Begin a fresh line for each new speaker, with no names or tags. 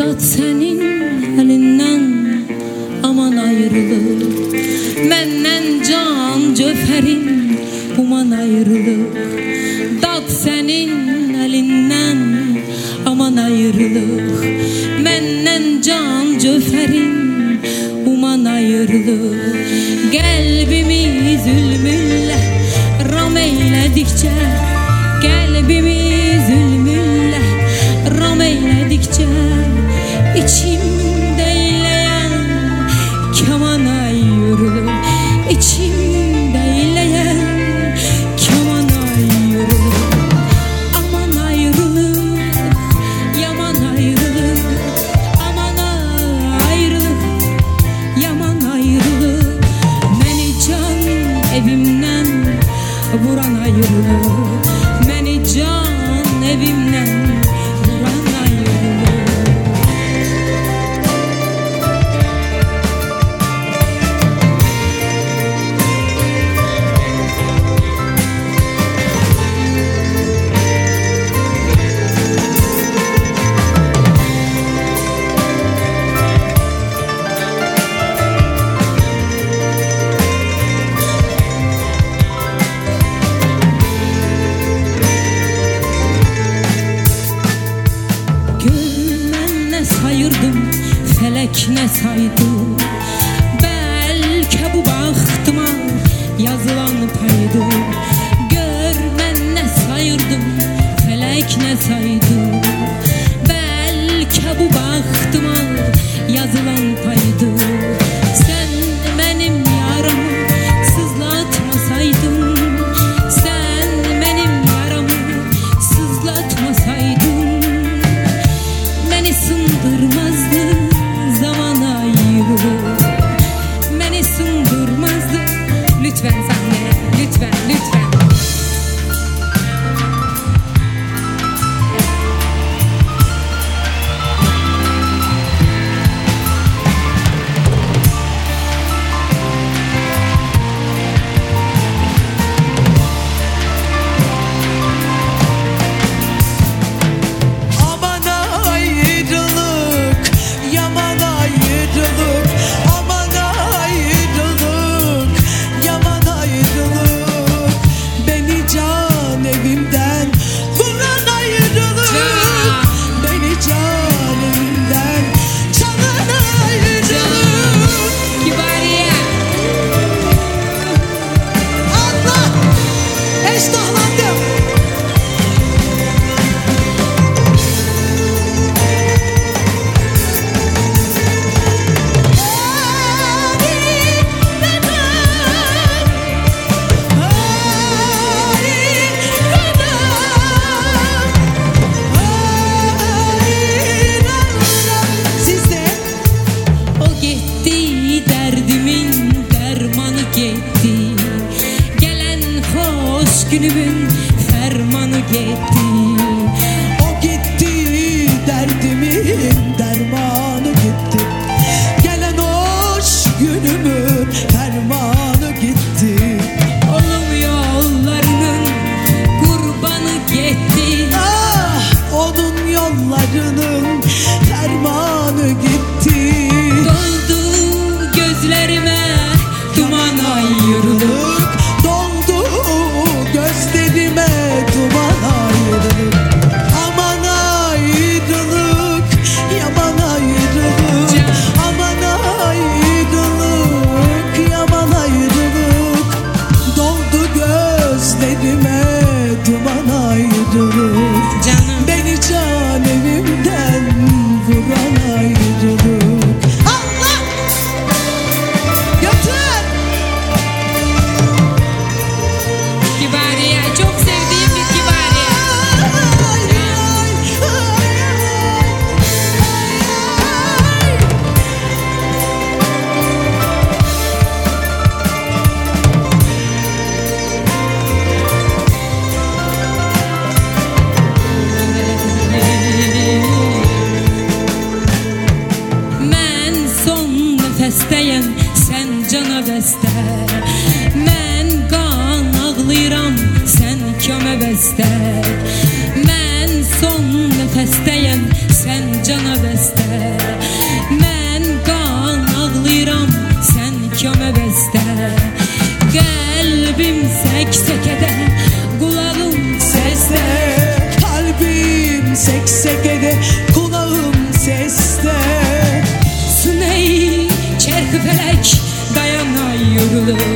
Dad senin elinden aman ayrılık, menden can cöferin uman ayrılık. Dad senin elinden aman ayrılık, menden can cöferin uman ayrılık. Kalbimi zulmünle ram eyledikçe, kalbimi zulmünle ram eyledikçe, içimde eyleyen keman ayrılık, içimde eyleyen keman ayrılık. Aman ayrılık, yaman ayrılık, aman ayrılık, yaman ayrılık. Meni can evimden vuran ayrılık, meni can evimden vuran ayrılık. Sayırdım, felek ne saydı, belki bu baxtıma yazılan paydı. Gör mən ne sayırdım, felek ne saydı, belki bu baxtıma yazılan paydı. Sen benim yaramı sızlatmasaydın, sen benim yaramı sızlatmasaydın, beni sındırmazdı zaman ayrılık, beni sındırmazdı. Lütfen sahne, lütfen, lütfen. Günümün fermanı gitti,
o gitti, derdimin dermanı gitti. Gelen hoş günümün fermanı gitti.
Onun yollarının kurbanı gitti.
Ah, onun yollarının fermanı gitti.
Doldu gözlerime duman ayrılık,
gözlerime duman ayrılık. Aman ayrılık, yaman ayrılık, aman ayrılık, yaman ayrılık. Doldu gözlerime duman ayrılık.
Canım.
Beni can evimden vuran ayrılık. Allah! Götür!
Kibariye, çok sevdiğim bir Kibariye. Ben son nefesteyim, sen cana beste. Ben kan ağlayıram, sen köme beste. Ben son nefesteyim, sen cana beste. ayrılık